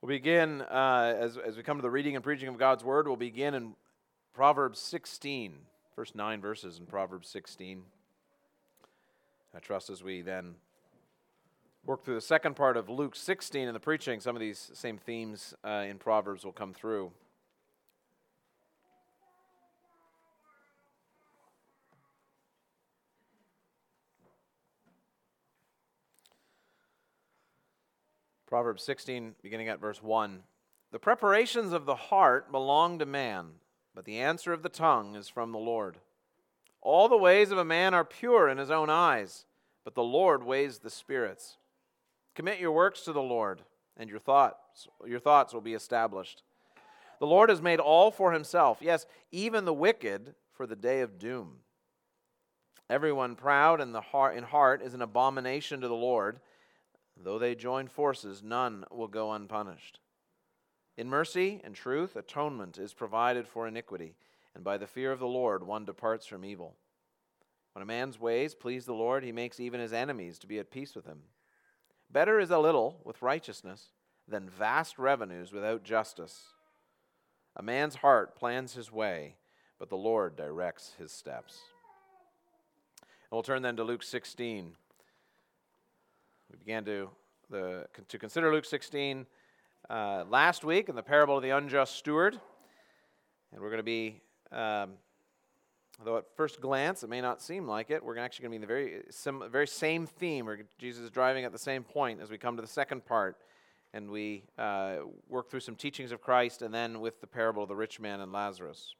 We'll begin, as we come to the reading and preaching of God's Word, we'll begin in Proverbs 16, first 9 verses in Proverbs 16. I trust as we then work through the second part of Luke 16 in the preaching, some of these same themes in Proverbs will come through. Proverbs 16, beginning at verse 1. The preparations of the heart belong to man, but the answer of the tongue is from the Lord. All the ways of a man are pure in his own eyes, but the Lord weighs the spirits. Commit your works to the Lord, and your thoughts will be established. The Lord has made all for himself, yes, even the wicked for the day of doom. Everyone proud in heart is an abomination to the Lord. Though they join forces, none will go unpunished. In mercy and truth, atonement is provided for iniquity, and by the fear of the Lord one departs from evil. When a man's ways please the Lord, he makes even his enemies to be at peace with him. Better is a little with righteousness than vast revenues without justice. A man's heart plans his way, but the Lord directs his steps. And we'll turn then to Luke 16. We began to consider Luke 16 last week in the parable of the unjust steward. And we're going to be, though at first glance it may not seem like it, we're actually going to be in the very same theme, where Jesus is driving at the same point as we come to the second part. And we work through some teachings of Christ, and then with the parable of the rich man and Lazarus.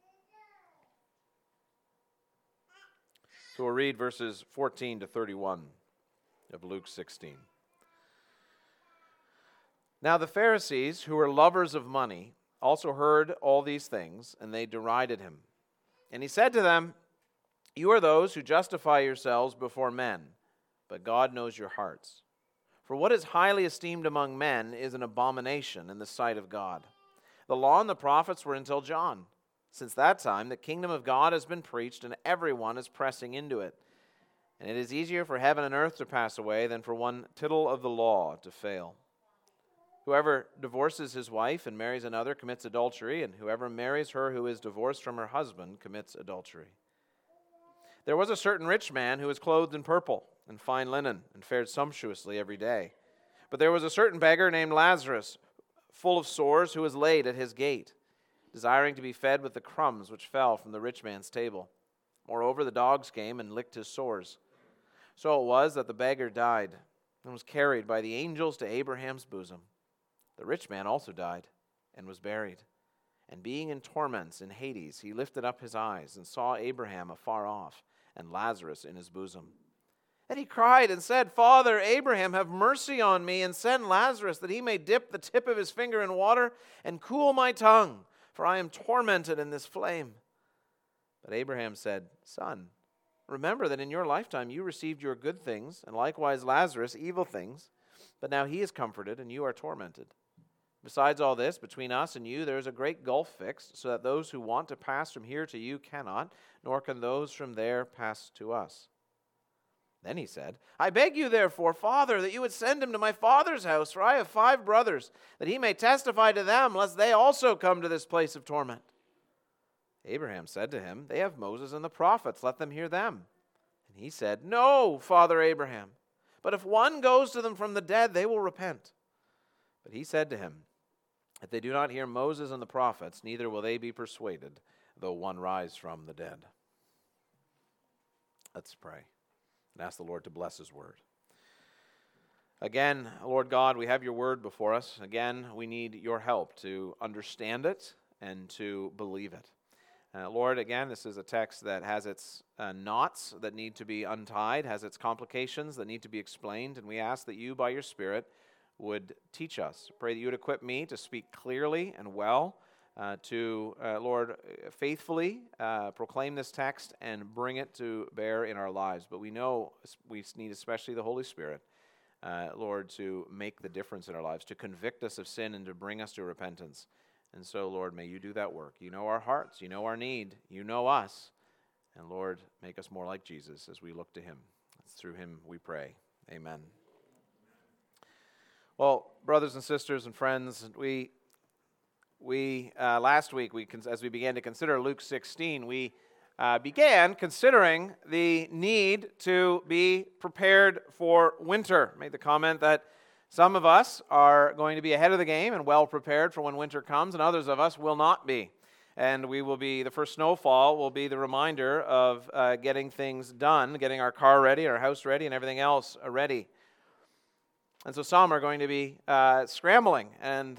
So we'll read verses 14 to 31. Of Luke 16. Now the Pharisees, who were lovers of money, also heard all these things, and they derided him. And he said to them, "You are those who justify yourselves before men, but God knows your hearts. For what is highly esteemed among men is an abomination in the sight of God. The law and the prophets were until John. Since that time the kingdom of God has been preached, and everyone is pressing into it. And it is easier for heaven and earth to pass away than for one tittle of the law to fail. Whoever divorces his wife and marries another commits adultery, and whoever marries her who is divorced from her husband commits adultery. There was a certain rich man who was clothed in purple and fine linen and fared sumptuously every day. But there was a certain beggar named Lazarus, full of sores, who was laid at his gate, desiring to be fed with the crumbs which fell from the rich man's table. Moreover, the dogs came and licked his sores. So it was that the beggar died and was carried by the angels to Abraham's bosom. The rich man also died and was buried. And being in torments in Hades, he lifted up his eyes and saw Abraham afar off and Lazarus in his bosom. And he cried and said, 'Father Abraham, have mercy on me, and send Lazarus that he may dip the tip of his finger in water and cool my tongue, for I am tormented in this flame.' But Abraham said, 'Son, remember that in your lifetime you received your good things, and likewise Lazarus evil things. But now he is comforted, and you are tormented. Besides all this, between us and you there is a great gulf fixed, so that those who want to pass from here to you cannot, nor can those from there pass to us.' Then he said, 'I beg you therefore, Father, that you would send him to my father's house, for I have 5 brothers, that he may testify to them, lest they also come to this place of torment.' Abraham said to him, 'They have Moses and the prophets, let them hear them.' And he said, 'No, Father Abraham, but if one goes to them from the dead, they will repent.' But he said to him, 'If they do not hear Moses and the prophets, neither will they be persuaded, though one rise from the dead.'" Let's pray and ask the Lord to bless his word. Again, Lord God, we have your word before us. Again, we need your help to understand it and to believe it. Lord, again, this is a text that has its knots that need to be untied, has its complications that need to be explained, and we ask that you, by your Spirit, would teach us. Pray that you would equip me to speak clearly and well, Lord, faithfully proclaim this text and bring it to bear in our lives. But we know we need especially the Holy Spirit, Lord, to make the difference in our lives, to convict us of sin and to bring us to repentance. And so, Lord, may you do that work. You know our hearts. You know our need. You know us. And, Lord, make us more like Jesus as we look to him. It's through him we pray. Amen. Well, brothers and sisters and friends, we last week, as we began to consider Luke 16, we began considering the need to be prepared for winter. I made the comment that some of us are going to be ahead of the game and well prepared for when winter comes, and others of us will not be. And the first snowfall will be the reminder of getting things done, getting our car ready, our house ready, and everything else ready. And so some are going to be scrambling. And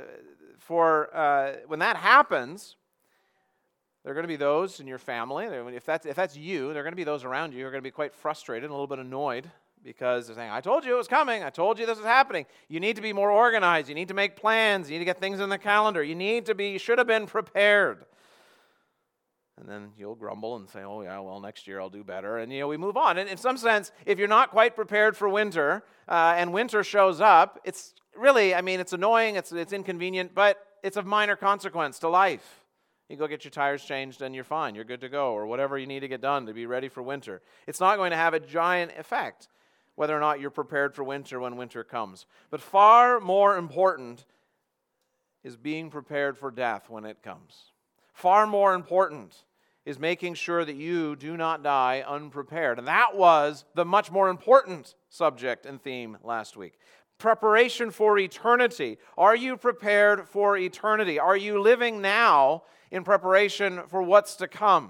when that happens, there are going to be those in your family, if that's you, there are going to be those around you who are going to be quite frustrated and a little bit annoyed because they're saying, I told you it was coming. I told you this was happening. You need to be more organized. You need to make plans. You need to get things in the calendar. You should have been prepared. And then you'll grumble and say, oh yeah, well, next year I'll do better. And we move on. And in some sense, if you're not quite prepared for winter, and winter shows up, it's really, it's annoying, it's inconvenient, but it's of minor consequence to life. You go get your tires changed and you're fine. You're good to go, or whatever you need to get done to be ready for winter. It's not going to have a giant effect whether or not you're prepared for winter when winter comes. But far more important is being prepared for death when it comes. Far more important is making sure that you do not die unprepared. And that was the much more important subject and theme last week. Preparation for eternity. Are you prepared for eternity? Are you living now in preparation for what's to come?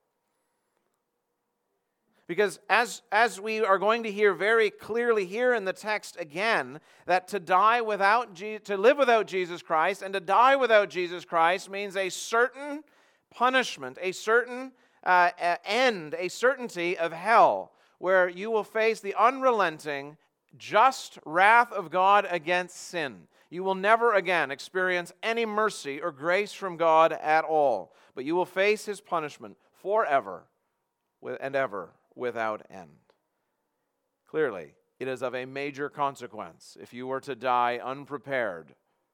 Because as we are going to hear very clearly here in the text again, that to live without Jesus Christ and to die without Jesus Christ means a certain punishment, a certain end, a certainty of hell, where you will face the unrelenting, just wrath of God against sin. You will never again experience any mercy or grace from God at all, but you will face His punishment forever and ever without end. Clearly, it is of a major consequence if you were to die unprepared.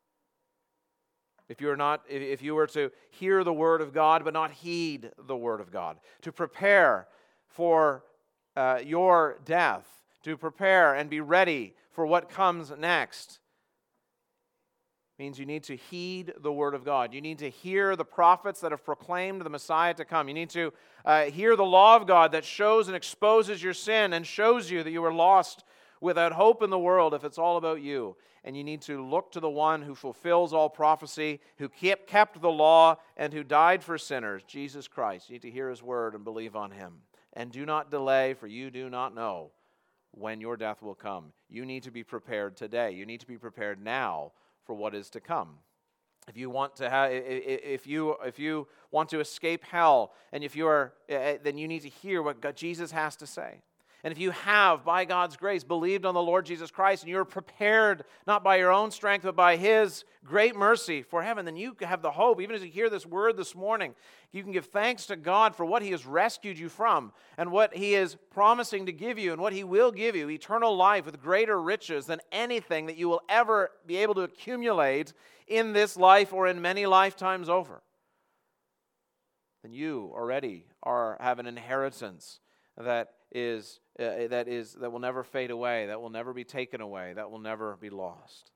If you were to hear the Word of God but not heed the Word of God, to prepare for your death, to prepare and be ready for what comes next, means you need to heed the Word of God. You need to hear the prophets that have proclaimed the Messiah to come. You need to hear the law of God that shows and exposes your sin and shows you that you are lost without hope in the world if it's all about you. And you need to look to the one who fulfills all prophecy, who kept the law, and who died for sinners, Jesus Christ. You need to hear His word and believe on Him. And do not delay, for you do not know when your death will come. You need to be prepared today. You need to be prepared now for what is to come. If you want to escape hell, and then you need to hear what Jesus has to say. And if you have, by God's grace, believed on the Lord Jesus Christ, and you're prepared not by your own strength, but by His great mercy for heaven, then you have the hope. Even as you hear this word this morning, you can give thanks to God for what He has rescued you from, and what He is promising to give you, and what He will give you, eternal life with greater riches than anything that you will ever be able to accumulate in this life or in many lifetimes over. Then you already have an inheritance that will never fade away, that will never be taken away, that will never be lost.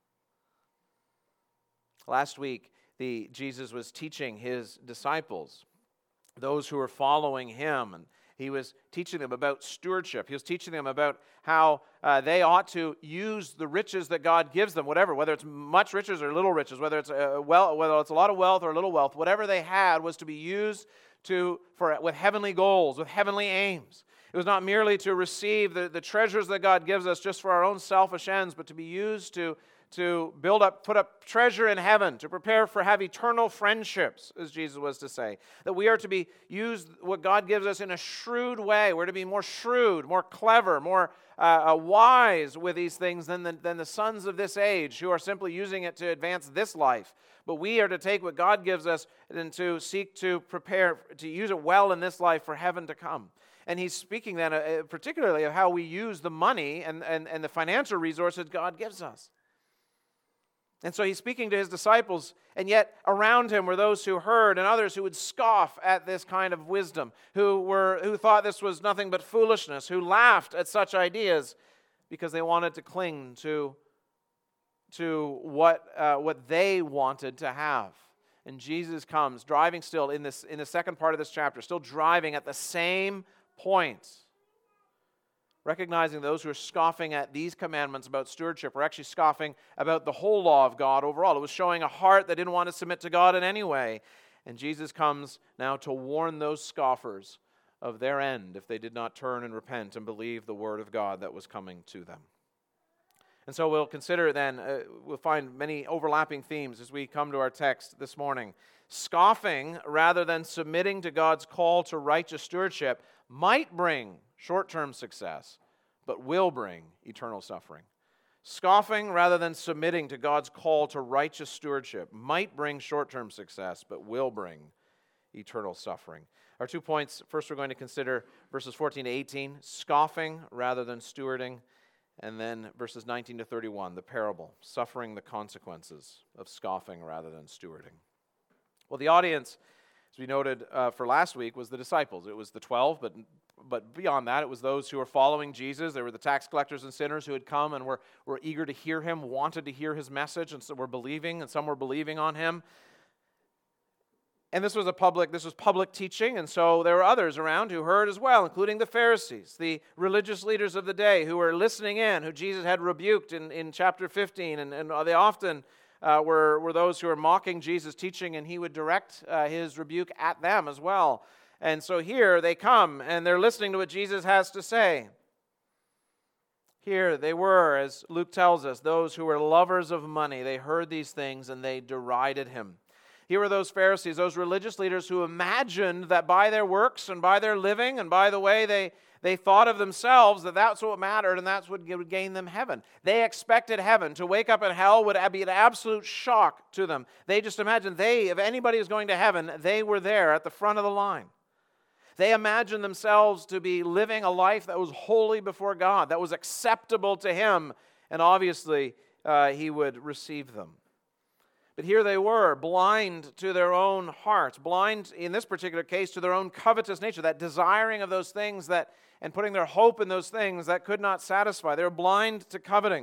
Last week, Jesus was teaching His disciples, those who were following Him, and He was teaching them about stewardship. He was teaching them about how they ought to use the riches that God gives them, whether it's much riches or little riches, whether it's a lot of wealth or a little wealth, whatever they had was to be used with heavenly goals, with heavenly aims. It was not merely to receive the treasures that God gives us just for our own selfish ends, but to be used to put up treasure in heaven, to prepare for have eternal friendships, as Jesus was to say. That we are to be used what God gives us in a shrewd way. We're to be more shrewd, more clever, more wise with these things than the sons of this age who are simply using it to advance this life. But we are to take what God gives us and to seek to prepare, to use it well in this life for heaven to come. And He's speaking then particularly of how we use the money and the financial resources God gives us. And so He's speaking to His disciples, and yet around Him were those who heard and others who would scoff at this kind of wisdom, who thought this was nothing but foolishness, who laughed at such ideas because they wanted to cling to to what they wanted to have. And Jesus comes driving still in the second part of this chapter, still driving at the same point. Recognizing those who are scoffing at these commandments about stewardship were actually scoffing about the whole law of God overall. It was showing a heart that didn't want to submit to God in any way. And Jesus comes now to warn those scoffers of their end if they did not turn and repent and believe the word of God that was coming to them. And so we'll consider then, we'll find many overlapping themes as we come to our text this morning. Scoffing rather than submitting to God's call to righteous stewardship might bring short-term success, but will bring eternal suffering. Scoffing rather than submitting to God's call to righteous stewardship might bring short-term success, but will bring eternal suffering. Our 2 points, first we're going to consider verses 14 to 18, scoffing rather than stewarding, and then verses 19 to 31, the parable, suffering the consequences of scoffing rather than stewarding. Well, the audience, as we noted for last week, was the disciples. It was the 12, but beyond that, it was those who were following Jesus. There were the tax collectors and sinners who had come and were eager to hear him, wanted to hear his message, and so were believing, and some were believing on him. And this was public teaching, and so there were others around who heard as well, including the Pharisees, the religious leaders of the day who were listening in, who Jesus had rebuked in chapter 15, and they often were those who were mocking Jesus' teaching, and he would direct his rebuke at them as well. And so here they come, and they're listening to what Jesus has to say. Here they were, as Luke tells us, those who were lovers of money. They heard these things, and they derided him. Here were those Pharisees, those religious leaders who imagined that by their works and by their living and by the way they thought of themselves, that that's what mattered and that's what would gain them heaven. They expected heaven. To wake up in hell would be an absolute shock to them. They just imagined if anybody was going to heaven, they were there at the front of the line. They imagined themselves to be living a life that was holy before God, that was acceptable to him, and obviously he would receive them. But here they were, blind to their own hearts, blind in this particular case to their own covetous nature, that desiring of those things and putting their hope in those things that could not satisfy. They were blind to coveting.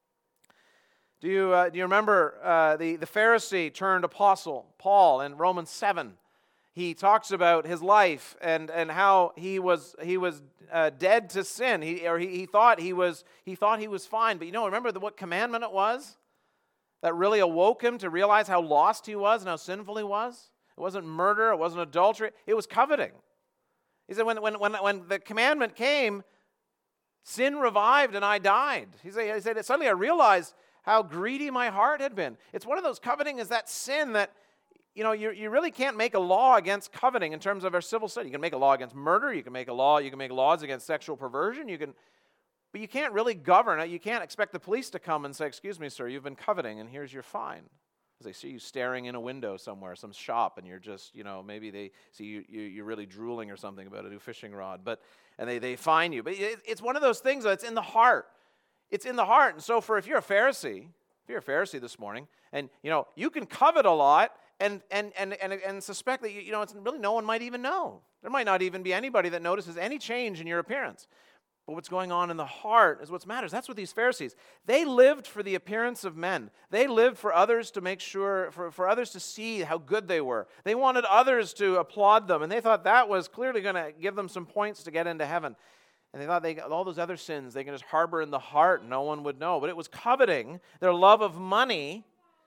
Do you remember the Pharisee turned apostle, Paul, in Romans 7? He talks about his life and how he was dead to sin. He thought he was fine. But remember what commandment it was that really awoke him to realize how lost he was and how sinful he was? It wasn't murder. It wasn't adultery. It was coveting. He said, when the commandment came, sin revived and I died. He said, suddenly I realized how greedy my heart had been. It's one of those, coveting is that sin that, you really can't make a law against coveting in terms of our civil city. You can make a law against murder. You can make laws against sexual perversion. But you can't really govern it. You can't expect the police to come and say, "Excuse me, sir, you've been coveting, and here's your fine." As they see you staring in a window somewhere, some shop, and you're just, maybe they see you're really drooling or something about a new fishing rod, and they fine you. But it's one of those things that's in the heart. It's in the heart. And so if you're a Pharisee this morning, and you can covet a lot and suspect that it's really no one might even know. There might not even be anybody that notices any change in your appearance. But what's going on in the heart is what matters. That's what these Pharisees, they lived for the appearance of men. They lived for others to make sure, for others to see how good they were. They wanted others to applaud them, and they thought that was clearly going to give them some points to get into heaven. And they thought all those other sins they can just harbor in the heart, no one would know. But it was coveting, their love of money,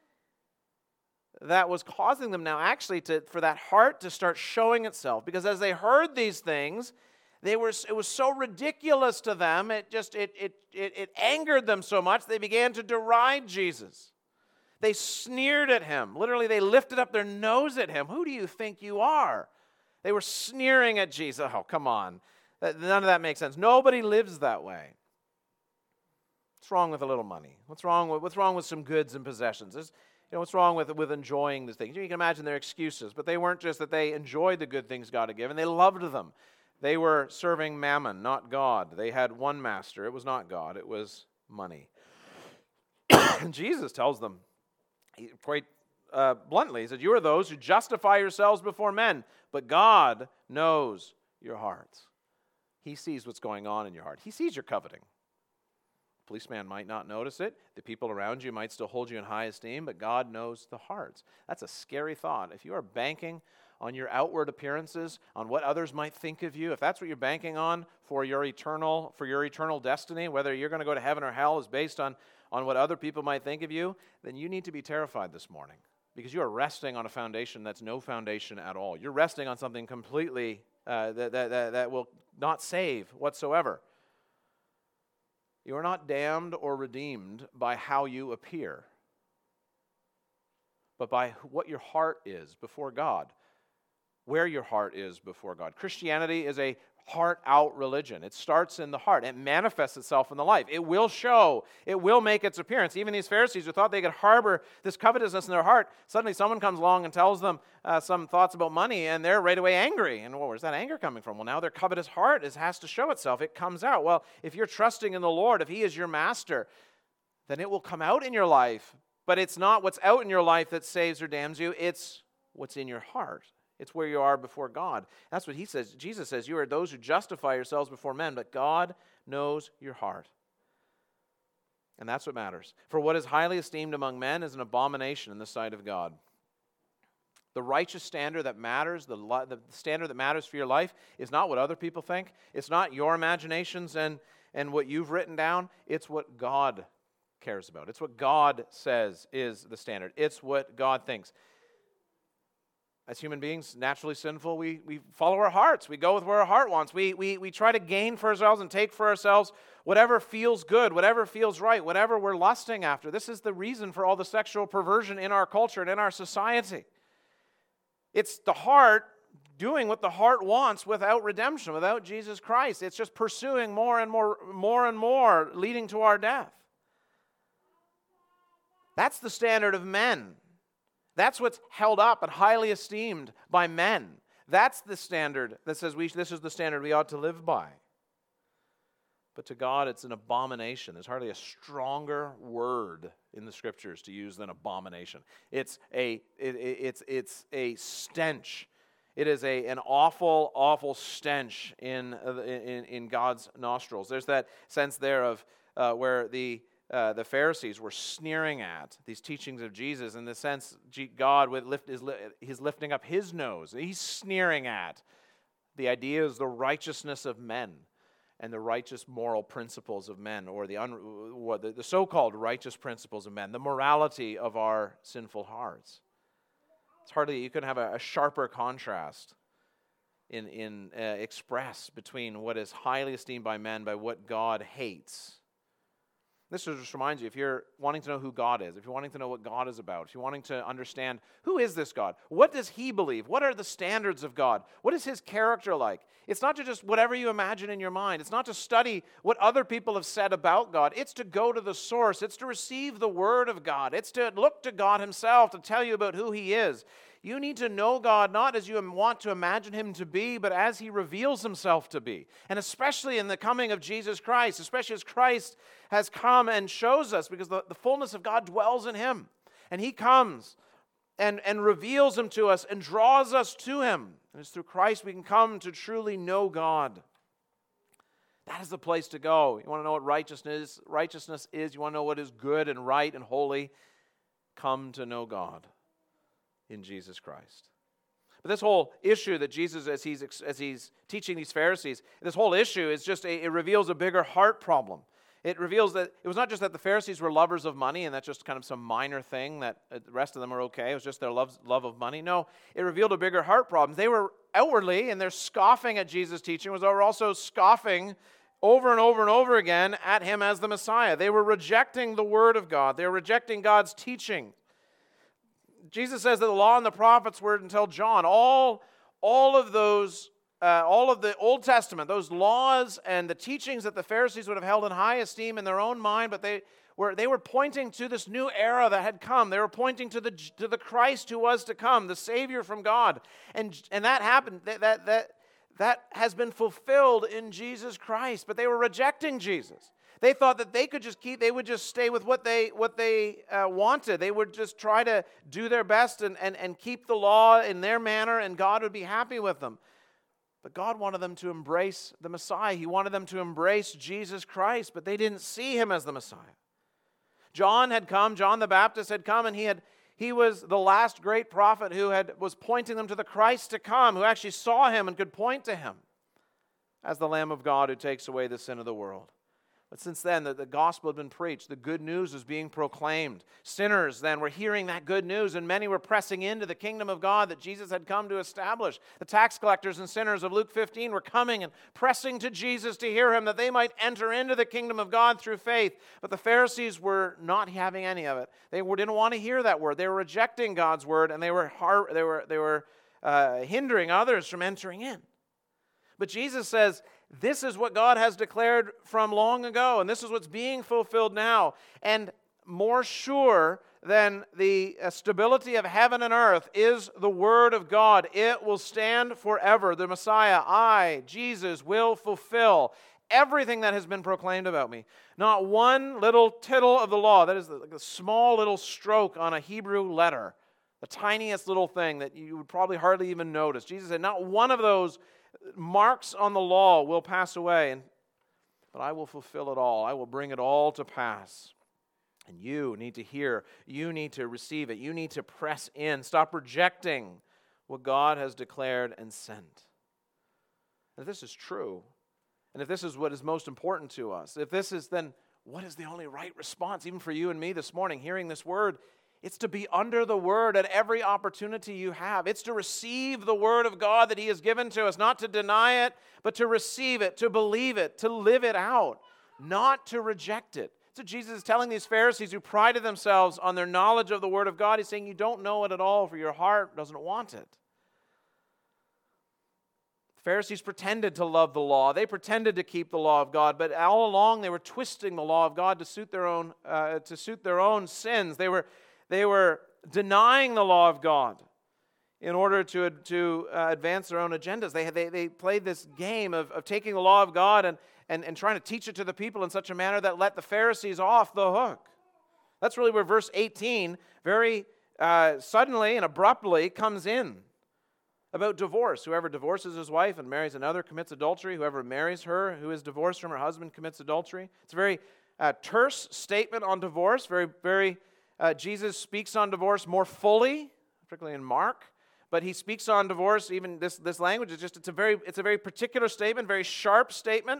that was causing them now actually for that heart to start showing itself. Because as they heard these things, it was so ridiculous to them, it angered them so much, they began to deride Jesus. They sneered at him. Literally, they lifted up their nose at him. Who do you think you are? They were sneering at Jesus. Oh, come on. None of that makes sense. Nobody lives that way. What's wrong with a little money? What's wrong with some goods and possessions? What's wrong with enjoying these things? You can imagine their excuses, but they weren't just that they enjoyed the good things God had given. They loved them. They were serving mammon, not God. They had one master. It was not God. It was money. And Jesus tells them quite bluntly, he said, "You are those who justify yourselves before men, but God knows your hearts." He sees what's going on in your heart. He sees your coveting. Policeman might not notice it. The people around you might still hold you in high esteem, but God knows the hearts. That's a scary thought. If you are banking on your outward appearances, on what others might think of you, if that's what you're banking on for your eternal destiny, whether you're going to go to heaven or hell is based on what other people might think of you, then you need to be terrified this morning, because you are resting on a foundation that's no foundation at all. You're resting on something completely that will not save whatsoever. You are not damned or redeemed by how you appear, but by what your heart is before God, where your heart is before God. Christianity is a heart-out religion. It starts in the heart. It manifests itself in the life. It will show. It will make its appearance. Even these Pharisees who thought they could harbor this covetousness in their heart, suddenly someone comes along and tells them some thoughts about money, and they're right away angry. And where's that anger coming from? Well, now their covetous heart has to show itself. It comes out. Well, if you're trusting in the Lord, if He is your master, then it will come out in your life. But it's not what's out in your life that saves or damns you. It's what's in your heart. It's where you are before God. That's what He says. Jesus says, you are those who justify yourselves before men, but God knows your heart. And that's what matters. For what is highly esteemed among men is an abomination in the sight of God. The righteous standard that matters, the standard that matters for your life, is not what other people think. It's not your imaginations and what you've written down. It's what God cares about. It's what God says is the standard. It's what God thinks. As human beings, naturally sinful, we follow our hearts. We go with where our heart wants. We try to gain for ourselves and take for ourselves whatever feels good, whatever feels right, whatever we're lusting after. This is the reason for all the sexual perversion in our culture and in our society. It's the heart doing what the heart wants without redemption, without Jesus Christ. It's just pursuing more and more, leading to our death. That's the standard of men. That's what's held up and highly esteemed by men. That's the standard that says this is the standard we ought to live by. But to God, it's an abomination. There's hardly a stronger word in the Scriptures to use than abomination. It's a stench. It is an awful, awful stench in God's nostrils. There's that sense there of where the Pharisees were sneering at these teachings of Jesus, in the sense God is lifting up His nose. He's sneering at the ideas, the righteousness of men, and the righteous moral principles of men, or the so-called righteous principles of men, the morality of our sinful hearts. It's hardly, you can have a sharper contrast in express between what is highly esteemed by men by what God hates. This just reminds you, if you're wanting to know who God is, if you're wanting to know what God is about, if you're wanting to understand who is this God, what does He believe, what are the standards of God, what is His character like? It's not to just whatever you imagine in your mind. It's not to study what other people have said about God. It's to go to the source. It's to receive the Word of God. It's to look to God Himself to tell you about who He is. You need to know God not as you want to imagine Him to be, but as He reveals Himself to be. And especially in the coming of Jesus Christ, especially as Christ has come and shows us, because the fullness of God dwells in Him. And He comes and reveals Him to us and draws us to Him. And it's through Christ we can come to truly know God. That is the place to go. You want to know what righteousness is? You want to know what is good and right and holy? Come to know God in Jesus Christ. But this whole issue that Jesus, as he's teaching these Pharisees, this whole issue is just it reveals a bigger heart problem. It reveals that it was not just that the Pharisees were lovers of money and that's just kind of some minor thing that the rest of them are okay. It was just their love of money. No, it revealed a bigger heart problem. They were outwardly, and they're scoffing at Jesus' teaching, they were also scoffing over and over and over again at Him as the Messiah. They were rejecting the Word of God. They were rejecting God's teaching. Jesus says that the law and the prophets were until John. All of the Old Testament, those laws and the teachings that the Pharisees would have held in high esteem in their own mind, but they were pointing to this new era that had come. They were pointing to the Christ who was to come, the Savior from God, and that happened. That has been fulfilled in Jesus Christ. But they were rejecting Jesus. They thought that they would just stay with what they wanted. They would just try to do their best and keep the law in their manner, and God would be happy with them. But God wanted them to embrace the Messiah. He wanted them to embrace Jesus Christ, but they didn't see him as the Messiah. John had come, John the Baptist had come, and he was the last great prophet who was pointing them to the Christ to come, who actually saw him and could point to him as the Lamb of God who takes away the sin of the world. But since then, the gospel had been preached. The good news was being proclaimed. Sinners then were hearing that good news, and many were pressing into the kingdom of God that Jesus had come to establish. The tax collectors and sinners of Luke 15 were coming and pressing to Jesus to hear him, that they might enter into the kingdom of God through faith. But the Pharisees were not having any of it. They didn't want to hear that word. They were rejecting God's word, and they were hindering others from entering in. But Jesus says, this is what God has declared from long ago, and this is what's being fulfilled now. And more sure than the stability of heaven and earth is the word of God. It will stand forever. The Messiah, Jesus, will fulfill everything that has been proclaimed about me. Not one little tittle of the law, that is like a small little stroke on a Hebrew letter, the tiniest little thing that you would probably hardly even notice. Jesus said, not one of those marks on the law will pass away, but I will fulfill it all. I will bring it all to pass. And you need to hear. You need to receive it. You need to press in. Stop rejecting what God has declared and sent. And if this is true, and if this is what is most important to us, if this is, then what is the only right response, even for you and me this morning, hearing this word? It's to be under the word at every opportunity you have. It's to receive the word of God that he has given to us, not to deny it, but to receive it, to believe it, to live it out, not to reject it. So Jesus is telling these Pharisees who prided themselves on their knowledge of the word of God, he's saying you don't know it at all, for your heart doesn't want it. The Pharisees pretended to love the law. They pretended to keep the law of God, but all along they were twisting the law of God to suit their own sins. They were denying the law of God in order to advance their own agendas. They played this game of taking the law of God and trying to teach it to the people in such a manner that let the Pharisees off the hook. That's really where verse 18 very suddenly and abruptly comes in about divorce. Whoever divorces his wife and marries another commits adultery. Whoever marries her who is divorced from her husband commits adultery. It's a very terse statement on divorce, very Jesus speaks on divorce more fully, particularly in Mark, but he speaks on divorce, even this language, it's a very particular statement, very sharp statement.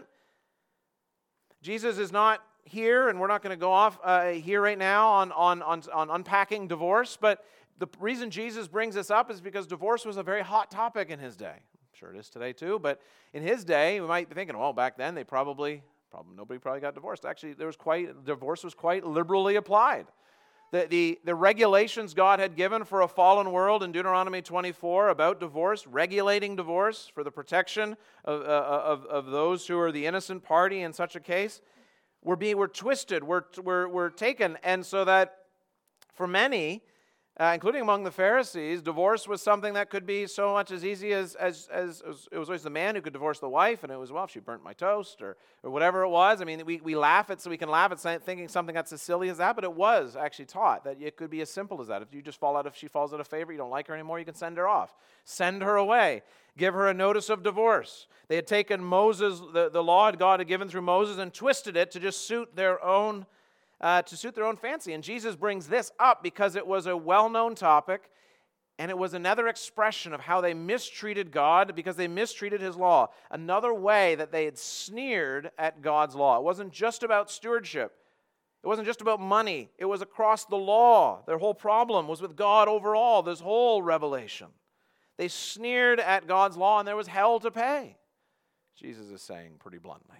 Jesus is not here, and we're not going to go off here right now on unpacking divorce, but the reason Jesus brings this up is because divorce was a very hot topic in his day. I'm sure it is today too, but in his day, we might be thinking, well, back then nobody probably got divorced. Actually, divorce was quite liberally applied. The regulations God had given for a fallen world in Deuteronomy 24 about divorce, regulating divorce for the protection of those who are the innocent party in such a case, were twisted, were taken, and so that for many, including among the Pharisees, divorce was something that could be so much as easy as it was always the man who could divorce the wife, and it was, well, if she burnt my toast or whatever it was. I mean, we laugh at, so we can laugh at thinking something that's as silly as that, but it was actually taught that it could be as simple as that. If she falls out of favor, you don't like her anymore, you can send her off. Send her away. Give her a notice of divorce. They had taken Moses, the law God had given through Moses, and twisted it to just suit their own fancy. And Jesus brings this up because it was a well-known topic, and it was another expression of how they mistreated God because they mistreated his law. Another way that they had sneered at God's law. It wasn't just about stewardship. It wasn't just about money. It was across the law. Their whole problem was with God overall, this whole revelation. They sneered at God's law, and there was hell to pay. Jesus is saying pretty bluntly.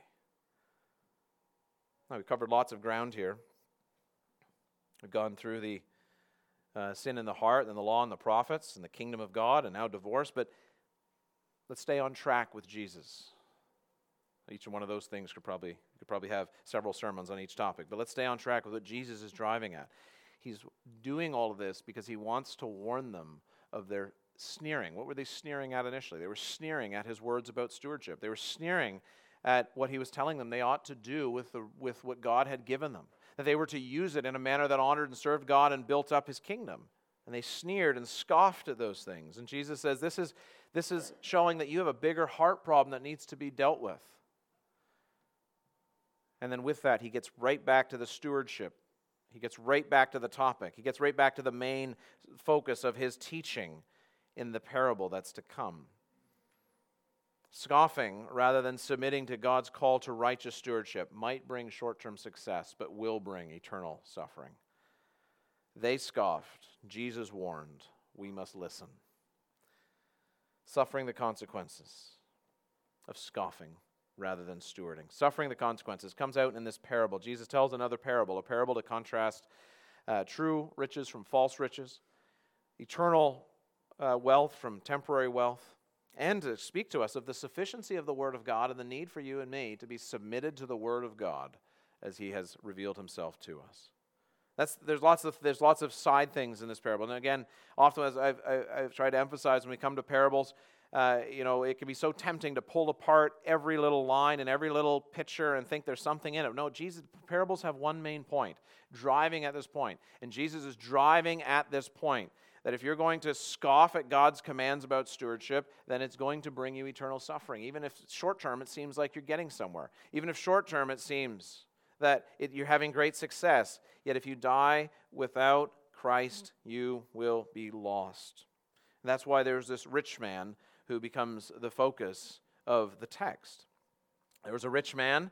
Now, we've covered lots of ground here. We've gone through the sin in the heart, and the law and the prophets, and the kingdom of God, and now divorce. But let's stay on track with Jesus. Each one of those things could probably have several sermons on each topic. But let's stay on track with what Jesus is driving at. He's doing all of this because he wants to warn them of their sneering. What were they sneering at initially? They were sneering at his words about stewardship. They were sneering at what he was telling them they ought to do with what God had given them, that they were to use it in a manner that honored and served God and built up his kingdom. And they sneered and scoffed at those things. And Jesus says, this This is showing that you have a bigger heart problem that needs to be dealt with. And then with that, he gets right back to the stewardship. He gets right back to the topic. He gets right back to the main focus of his teaching in the parable that's to come. Scoffing, rather than submitting to God's call to righteous stewardship, might bring short-term success, but will bring eternal suffering. They scoffed. Jesus warned. We must listen. Suffering the consequences of scoffing rather than stewarding. Suffering the consequences comes out in this parable. Jesus tells another parable, a parable to contrast true riches from false riches, eternal wealth from temporary wealth, and to speak to us of the sufficiency of the Word of God and the need for you and me to be submitted to the Word of God as He has revealed Himself to us. There's lots of side things in this parable. And again, often as I've tried to emphasize when we come to parables, it can be so tempting to pull apart every little line and every little picture and think there's something in it. No, parables have one main point, driving at this point. And Jesus is driving at this point, that if you're going to scoff at God's commands about stewardship, then it's going to bring you eternal suffering. Even if short-term it seems like you're getting somewhere. Even if short-term it seems that you're having great success. Yet if you die without Christ, you will be lost. And that's why there's this rich man who becomes the focus of the text. There's a rich man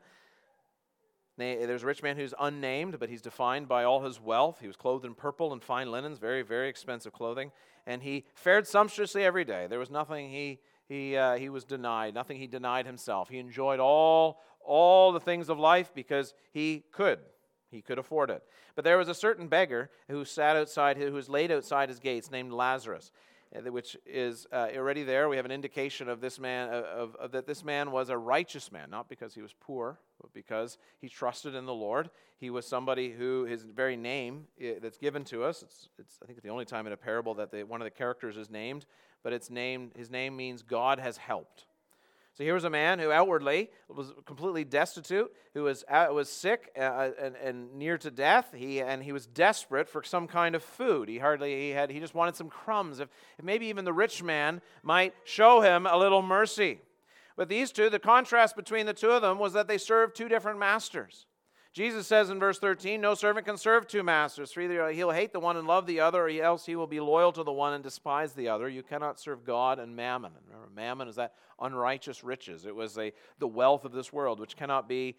who's unnamed, but he's defined by all his wealth. He was clothed in purple and fine linens, very, very expensive clothing, and he fared sumptuously every day. There was nothing he was denied, nothing he denied himself. He enjoyed all the things of life because he could afford it. But there was a certain beggar who was laid outside his gates, named Lazarus, which is already there. We have an indication of this man, that this man was a righteous man, not because he was poor, but because he trusted in the Lord. He was somebody who, his very name that's given to us, I think it's the only time in a parable that one of the characters is named, but his name means God has helped. So here was a man who outwardly was completely destitute, who was sick and near to death. He was desperate for some kind of food. He just wanted some crumbs. If maybe even the rich man might show him a little mercy. But these two, the contrast between the two of them was that they served two different masters. Jesus says in verse 13, no servant can serve two masters, for either he'll hate the one and love the other, or else he will be loyal to the one and despise the other. You cannot serve God and mammon. And remember, mammon is that unrighteous riches. It was the wealth of this world, which cannot be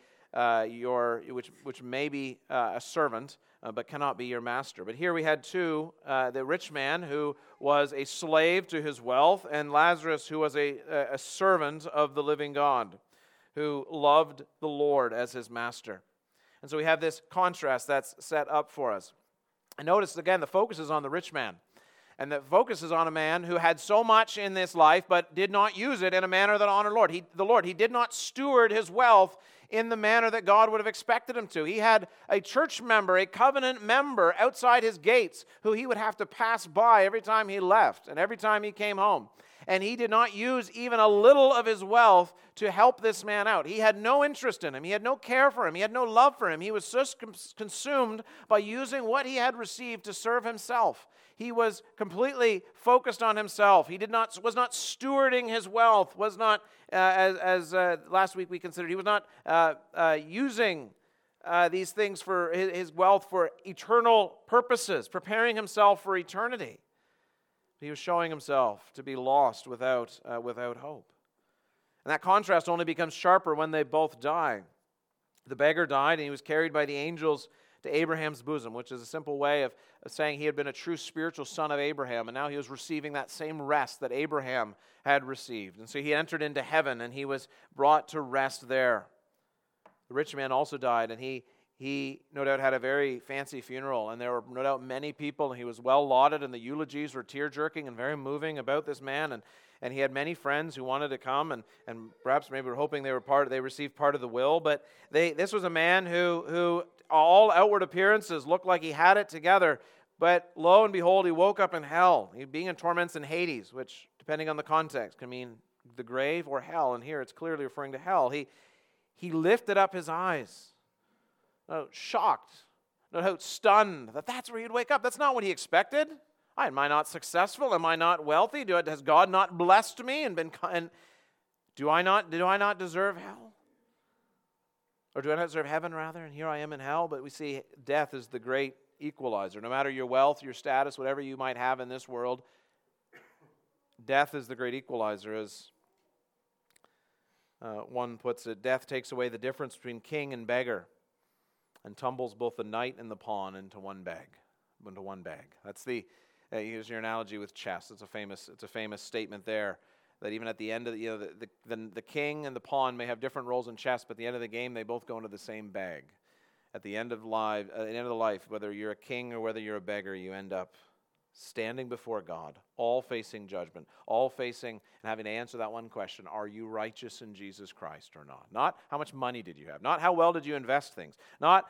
which may be a servant, but cannot be your master. But here we had two, the rich man who was a slave to his wealth, and Lazarus who was a servant of the living God, who loved the Lord as his master. And so we have this contrast that's set up for us. And notice, again, the focus is on the rich man. And the focus is on a man who had so much in this life, but did not use it in a manner that honored the Lord. He did not steward his wealth in the manner that God would have expected him to. He had a church member, a covenant member outside his gates who he would have to pass by every time he left and every time he came home. And he did not use even a little of his wealth to help this man out. He had no interest in him. He had no care for him. He had no love for him. He was just consumed by using what he had received to serve himself. He was completely focused on himself. He was not stewarding his wealth, was not, as last week we considered, he was not using these things for his wealth for eternal purposes, preparing himself for eternity. He was showing himself to be lost without hope. And that contrast only becomes sharper when they both die. The beggar died, and he was carried by the angels to Abraham's bosom, which is a simple way of saying he had been a true spiritual son of Abraham, and now he was receiving that same rest that Abraham had received. And so he entered into heaven, and he was brought to rest there. The rich man also died, and he no doubt had a very fancy funeral, and there were no doubt many people, and he was well lauded, and the eulogies were tear-jerking and very moving about this man, and he had many friends who wanted to come, and perhaps maybe were hoping they received part of the will, but this was a man who all outward appearances looked like he had it together, but lo and behold, he woke up in hell, being in torments in Hades, which, depending on the context, can mean the grave or hell, and here it's clearly referring to hell. He lifted up his eyes, shocked, no doubt stunned, that's where he'd wake up. That's not what he expected. Am I not successful? Am I not wealthy? Has God not blessed me and do I not deserve hell? Or do I not deserve heaven, rather? And here I am in hell. But we see death is the great equalizer. No matter your wealth, your status, whatever you might have in this world, death is the great equalizer. As one puts it, death takes away the difference between king and beggar and tumbles both the knight and the pawn into one bag. That's the here's your analogy with chess. It's a famous statement there. That even at the end of the king and the pawn may have different roles in chess, but at the end of the game, they both go into the same bag. At the end of the life, whether you're a king or whether you're a beggar, you end up standing before God, all facing judgment, all facing and having to answer that one question: are you righteous in Jesus Christ or not? Not how much money did you have, not how well did you invest things, but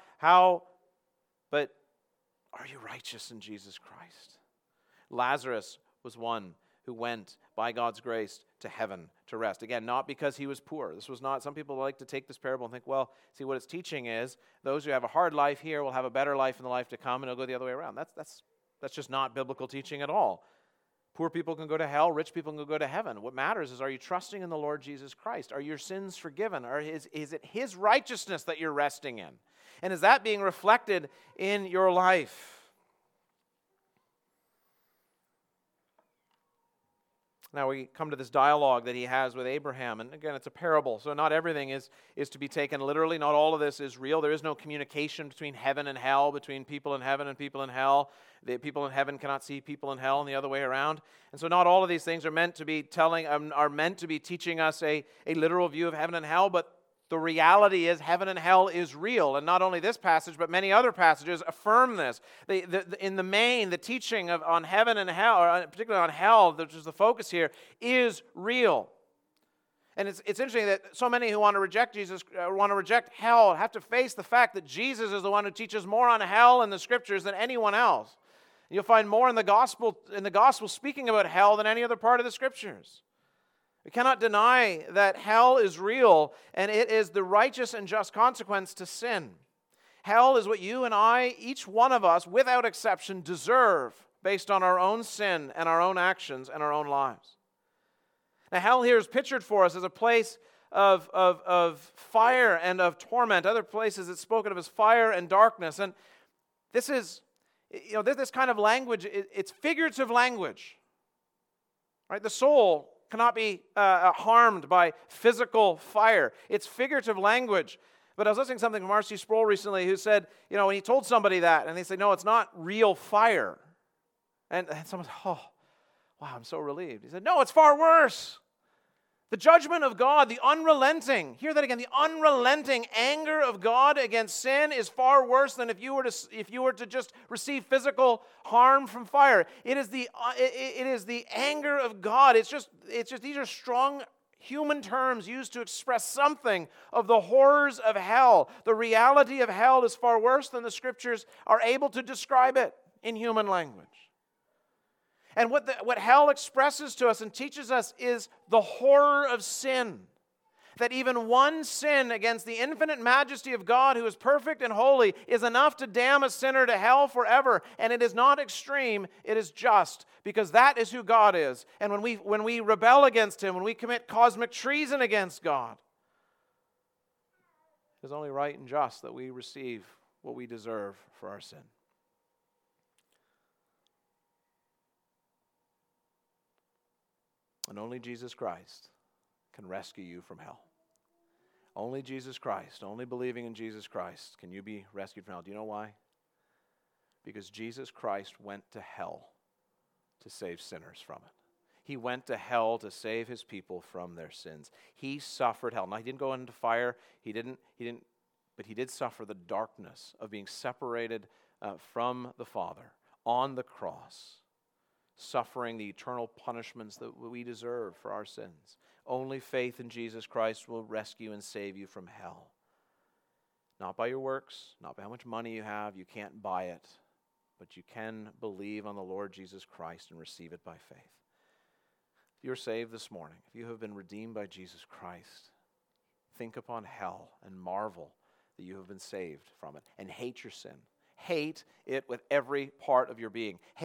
are you righteous in Jesus Christ? Lazarus was one who went, by God's grace, to heaven to rest. Again, not because he was poor. This was not, some people like to take this parable and think, well, see, what it's teaching is those who have a hard life here will have a better life in the life to come, and it'll go the other way around. That's just not biblical teaching at all. Poor people can go to hell, rich people can go to heaven. What matters is, are you trusting in the Lord Jesus Christ? Are your sins forgiven? Or is it His righteousness that you're resting in? And is that being reflected in your life? Now we come to this dialogue that he has with Abraham. And again, it's a parable, so not everything is to be taken literally. Not all of this is real. There is no communication between heaven and hell, between people in heaven and people in hell. The people in heaven cannot see people in hell and the other way around. And so not all of these things are meant to be teaching us a literal view of heaven and hell, but the reality is heaven and hell is real. And not only this passage, but many other passages affirm this. In the main, the teaching on heaven and hell, or particularly on hell, which is the focus here, is real. And it's interesting that so many who want to reject Jesus, want to reject hell, have to face the fact that Jesus is the one who teaches more on hell in the Scriptures than anyone else. You'll find more in the gospel speaking about hell than any other part of the Scriptures. We cannot deny that hell is real, and it is the righteous and just consequence to sin. Hell is what you and I, each one of us, without exception, deserve based on our own sin and our own actions and our own lives. Now, hell here is pictured for us as a place of fire and of torment. Other places it's spoken of as fire and darkness. And this is, this kind of language, it's figurative language. Right? The soul cannot be harmed by physical fire. It's figurative language. But I was listening to something from R.C. Sproul recently who said, when he told somebody that, and they said, no, it's not real fire. And someone said, oh, wow, I'm so relieved. He said, no, it's far worse. The judgment of God, the unrelenting, hear that again, the unrelenting anger of God against sin is far worse than if you were to just receive physical harm from fire. It is the anger of God. It's just these are strong human terms used to express something of the horrors of hell. The reality of hell is far worse than the Scriptures are able to describe it in human language. And what hell expresses to us and teaches us is the horror of sin. That even one sin against the infinite majesty of God, who is perfect and holy, is enough to damn a sinner to hell forever. And it is not extreme, it is just, because that is who God is. And when we rebel against Him, when we commit cosmic treason against God, it is only right and just that we receive what we deserve for our sin. And only Jesus Christ can rescue you from hell. Only Jesus Christ, only believing in Jesus Christ can you be rescued from hell. Do you know why? Because Jesus Christ went to hell to save sinners from it. He went to hell to save His people from their sins. He suffered hell. Now, He didn't go into fire. But He did suffer the darkness of being separated from the Father on the cross, suffering the eternal punishments that we deserve for our sins. Only faith in Jesus Christ will rescue and save you from hell. Not by your works, not by how much money you have. You can't buy it. But you can believe on the Lord Jesus Christ and receive it by faith. If you're saved this morning, if you have been redeemed by Jesus Christ, think upon hell and marvel that you have been saved from it, and hate your sin. Hate it with every part of your being. Hate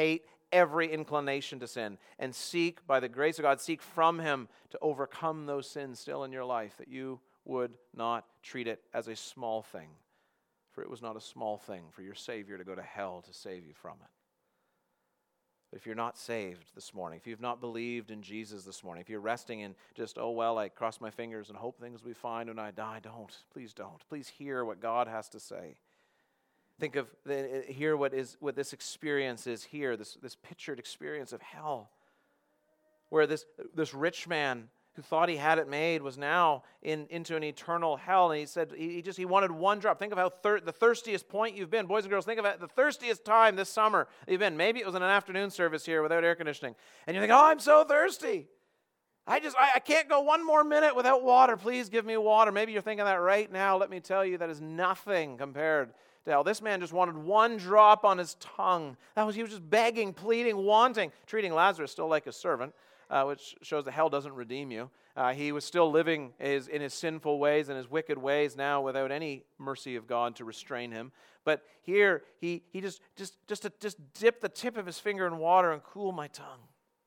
every inclination to sin, and seek, by the grace of God, seek from Him to overcome those sins still in your life, that you would not treat it as a small thing. For it was not a small thing for your Savior to go to hell to save you from it. But if you're not saved this morning, if you've not believed in Jesus this morning, if you're resting in just, oh, well, I cross my fingers and hope things will be fine when I die, don't. Please don't. Please hear what God has to say. Think of, hear what this experience is here, this pictured experience of hell, where this rich man who thought he had it made was now into an eternal hell. And he said he wanted one drop. Think of how the thirstiest point you've been. Boys and girls, think of it, the thirstiest time this summer you've been. Maybe it was in an afternoon service here without air conditioning. And you think, oh, I'm so thirsty. I can't go one more minute without water. Please give me water. Maybe you're thinking that right now. Let me tell you, that is nothing compared to hell. This man just wanted one drop on his tongue. He was just begging, pleading, wanting, treating Lazarus still like a servant, which shows that hell doesn't redeem you. He was still living in his sinful ways and his wicked ways now without any mercy of God to restrain him. But here, he just dipped the tip of his finger in water and cool my tongue.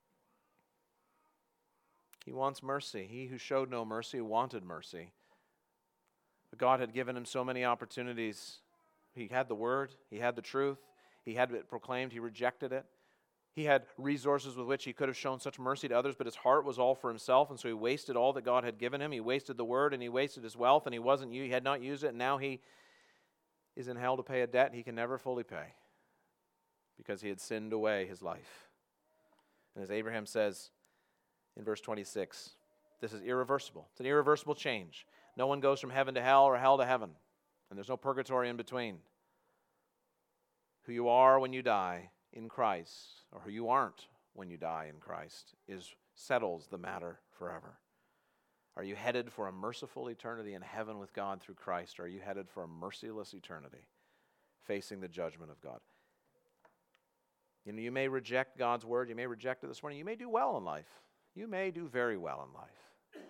He wants mercy. He who showed no mercy wanted mercy. But God had given him so many opportunities. He had the word. He had the truth. He had it proclaimed. He rejected it. He had resources with which he could have shown such mercy to others, but his heart was all for himself, and so he wasted all that God had given him. He wasted the word, and he wasted his wealth, and he had not used it, and now he is in hell to pay a debt he can never fully pay because he had sinned away his life. And as Abraham says in verse 26, this is irreversible. It's an irreversible change. No one goes from heaven to hell or hell to heaven, and there's no purgatory in between. Who you are when you die in Christ, or who you aren't when you die in Christ, settles the matter forever. Are you headed for a merciful eternity in heaven with God through Christ, or are you headed for a merciless eternity facing the judgment of God? You may reject God's word. You may reject it this morning. You may do well in life. You may do very well in life.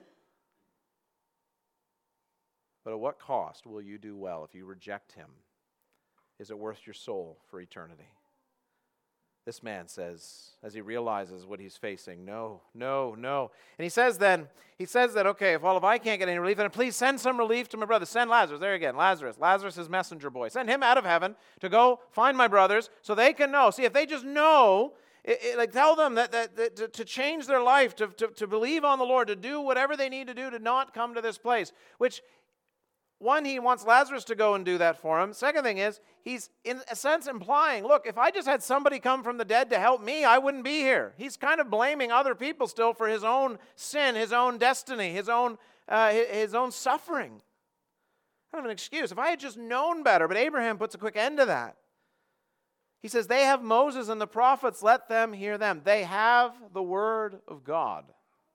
But at what cost will you do well if you reject Him? Is it worth your soul for eternity? This man says, as he realizes what he's facing, no, no, no. And he says that, okay, if I can't get any relief, then please send some relief to my brother. Send Lazarus. There again, Lazarus is messenger boy. Send him out of heaven to go find my brothers so they can know. See, if they just know, tell them that to change their life, to believe on the Lord, to do whatever they need to do to not come to this place, which, one, he wants Lazarus to go and do that for him. Second thing is, he's in a sense implying, look, if I just had somebody come from the dead to help me, I wouldn't be here. He's kind of blaming other people still for his own sin, his own destiny, his own suffering. Kind of an excuse. If I had just known better, but Abraham puts a quick end to that. He says, they have Moses and the prophets, let them hear them. They have the word of God.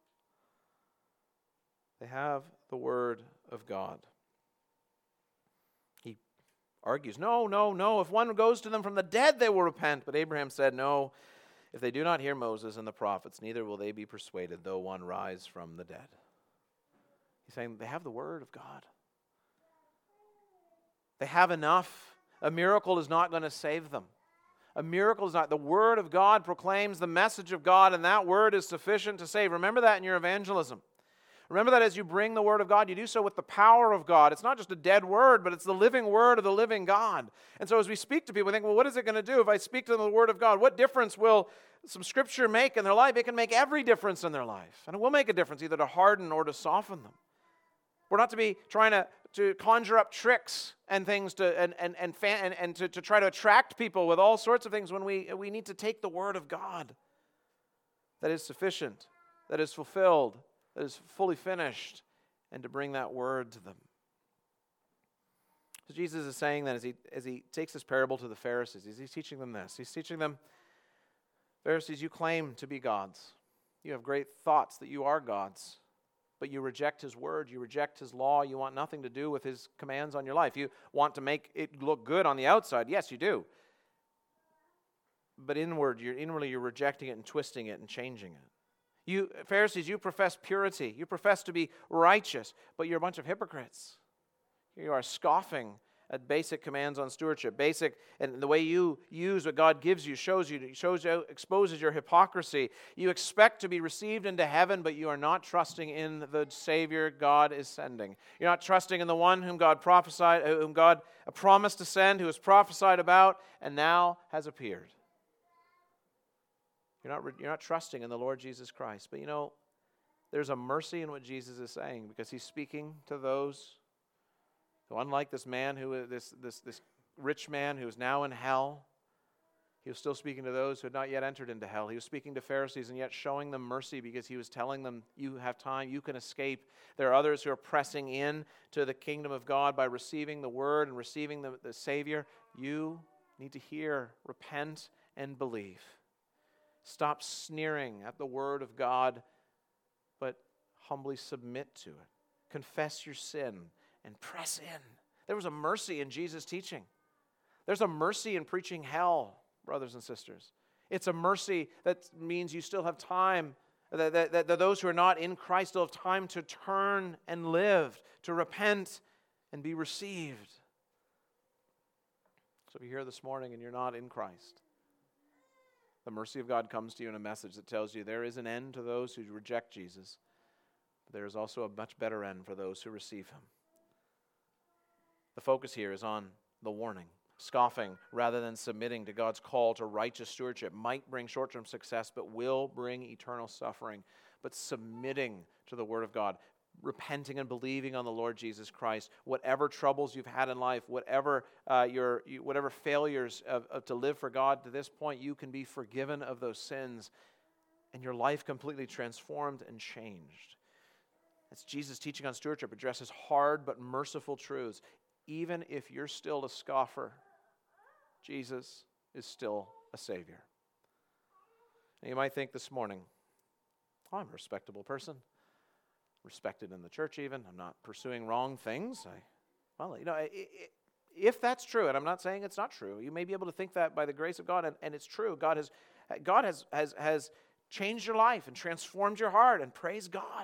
They have the word of God. Argues, no. If one goes to them from the dead, they will repent. But Abraham said, no, if they do not hear Moses and the prophets, neither will they be persuaded, though one rise from the dead. He's saying they have the word of God. They have enough. A miracle is not going to save them. A miracle is not. The word of God proclaims the message of God, and that word is sufficient to save. Remember that in your evangelism. Remember that as you bring the word of God, you do so with the power of God. It's not just a dead word, but it's the living word of the living God. And so as we speak to people, we think, well, what is it going to do if I speak to them the word of God? What difference will some scripture make in their life? It can make every difference in their life. And it will make a difference either to harden or to soften them. We're not to be trying to conjure up tricks and things to try to attract people with all sorts of things when we need to take the word of God that is sufficient, that is fulfilled, that is fully finished, and to bring that word to them. So Jesus is saying that as he takes this parable to the Pharisees, he's teaching them this. He's teaching them, Pharisees, you claim to be gods. You have great thoughts that you are gods, but you reject His word, you reject His law, you want nothing to do with His commands on your life. You want to make it look good on the outside. Yes, you do. But inwardly you're rejecting it and twisting it and changing it. You Pharisees, you profess purity. You profess to be righteous, but you're a bunch of hypocrites. You are scoffing basic commands on stewardship. Basic, and the way you use what God gives you shows you, exposes your hypocrisy. You expect to be received into heaven, but you are not trusting in the Savior God is sending. You're not trusting in the one whom God prophesied, whom God promised to send, who was prophesied about, and now has appeared. You're not trusting in the Lord Jesus Christ. But there's a mercy in what Jesus is saying, because he's speaking to those who, unlike this man, this rich man who is now in hell, he was still speaking to those who had not yet entered into hell. He was speaking to Pharisees and yet showing them mercy, because he was telling them, you have time, you can escape. There are others who are pressing in to the kingdom of God by receiving the word and receiving the Savior. You need to hear, repent, and believe. Stop sneering at the word of God, but humbly submit to it. Confess your sin and press in. There was a mercy in Jesus' teaching. There's a mercy in preaching hell, brothers and sisters. It's a mercy that means you still have time, that those who are not in Christ still have time to turn and live, to repent and be received. So if you're here this morning and you're not in Christ, the mercy of God comes to you in a message that tells you there is an end to those who reject Jesus, but there is also a much better end for those who receive him. The focus here is on the warning. Scoffing rather than submitting to God's call to righteous stewardship might bring short-term success, but will bring eternal suffering. But submitting to the word of God, repenting and believing on the Lord Jesus Christ, whatever troubles you've had in life, whatever failures to live for God to this point, you can be forgiven of those sins and your life completely transformed and changed. That's Jesus' teaching on stewardship addresses hard but merciful truths. Even if you're still a scoffer, Jesus is still a Savior. And you might think this morning, I'm a respectable person. Respected in the church even. I'm not pursuing wrong things. If that's true, and I'm not saying it's not true, you may be able to think that by the grace of God, and it's true. God has changed your life and transformed your heart, and praise God.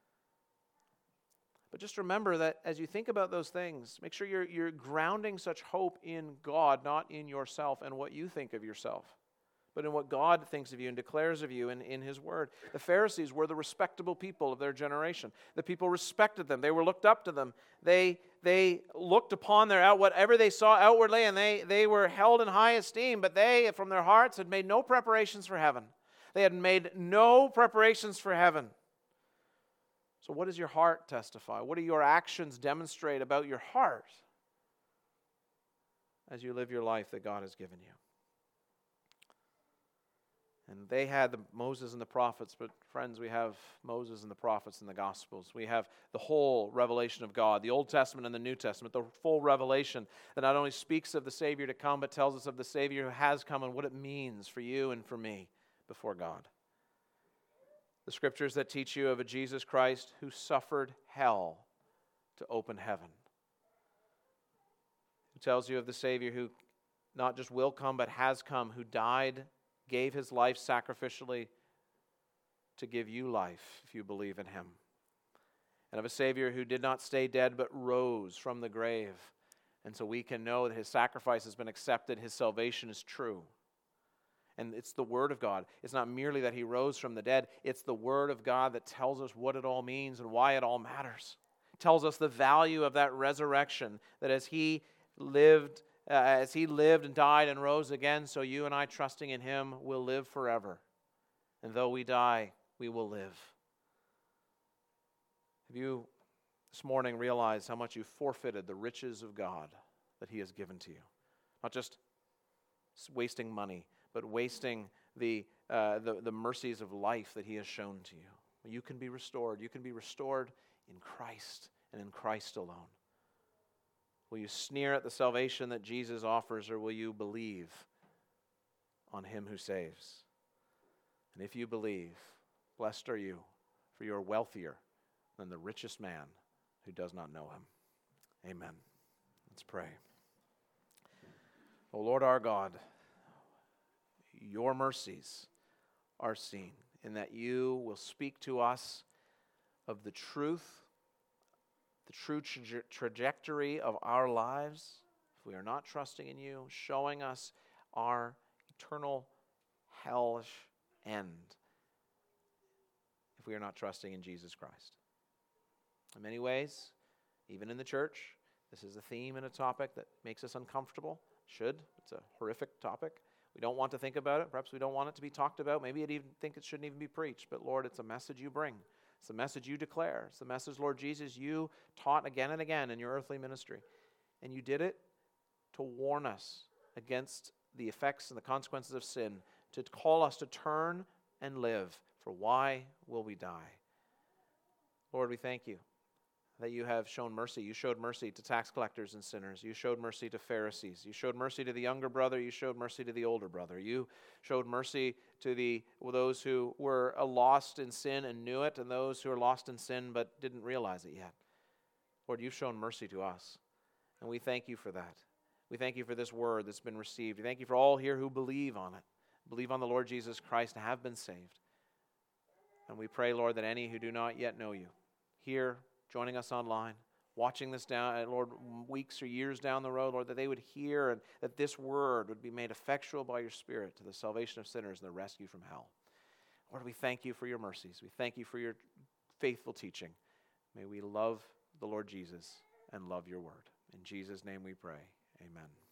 But just remember that as you think about those things, make sure you're grounding such hope in God, not in yourself and what you think of yourself, but in what God thinks of you and declares of you in his word. The Pharisees were the respectable people of their generation. The people respected them. They were looked up to them. They looked upon whatever they saw outwardly, and they were held in high esteem, but they, from their hearts, had made no preparations for heaven. They had made no preparations for heaven. So what does your heart testify? What do your actions demonstrate about your heart as you live your life that God has given you? And they had Moses and the prophets, but friends, we have Moses and the prophets in the Gospels. We have the whole revelation of God, the Old Testament and the New Testament, the full revelation that not only speaks of the Savior to come, but tells us of the Savior who has come and what it means for you and for me before God. The scriptures that teach you of a Jesus Christ who suffered hell to open heaven. Who tells you of the Savior who not just will come, but has come, who died, gave his life sacrificially to give you life if you believe in him. And of a Savior who did not stay dead, but rose from the grave. And so we can know that his sacrifice has been accepted, his salvation is true. And it's the Word of God. It's not merely that he rose from the dead. It's the Word of God that tells us what it all means and why it all matters. It tells us the value of that resurrection, that as he lived and died and rose again, so you and I, trusting in him, will live forever. And though we die, we will live. Have you this morning realized how much you forfeited the riches of God that he has given to you? Not just wasting money, but wasting the mercies of life that he has shown to you. You can be restored. You can be restored in Christ and in Christ alone. Will you sneer at the salvation that Jesus offers, or will you believe on him who saves? And if you believe, blessed are you, for you are wealthier than the richest man who does not know him. Amen. Let's pray. O Lord our God, your mercies are seen in that you will speak to us of the truth, the true trajectory of our lives, if we are not trusting in you, showing us our eternal hellish end if we are not trusting in Jesus Christ. In many ways, even in the church, this is a theme and a topic that makes us uncomfortable. It's a horrific topic. We don't want to think about it. Perhaps we don't want it to be talked about. Maybe it shouldn't even be preached. But Lord, it's a message you bring. It's a message you declare. It's the message, Lord Jesus, you taught again and again in your earthly ministry. And you did it to warn us against the effects and the consequences of sin, to call us to turn and live. For why will we die? Lord, we thank you that you have shown mercy. You showed mercy to tax collectors and sinners. You showed mercy to Pharisees. You showed mercy to the younger brother. You showed mercy to the older brother. You showed mercy to those who were lost in sin and knew it, and those who are lost in sin but didn't realize it yet. Lord, you've shown mercy to us, and we thank you for that. We thank you for this word that's been received. We thank you for all here who believe on it, believe on the Lord Jesus Christ, and have been saved. And we pray, Lord, that any who do not yet know you, here, joining us online, watching this down, Lord, weeks or years down the road, Lord, that they would hear and that this word would be made effectual by your Spirit to the salvation of sinners and the rescue from hell. Lord, we thank you for your mercies. We thank you for your faithful teaching. May we love the Lord Jesus and love your word. In Jesus' name we pray. Amen.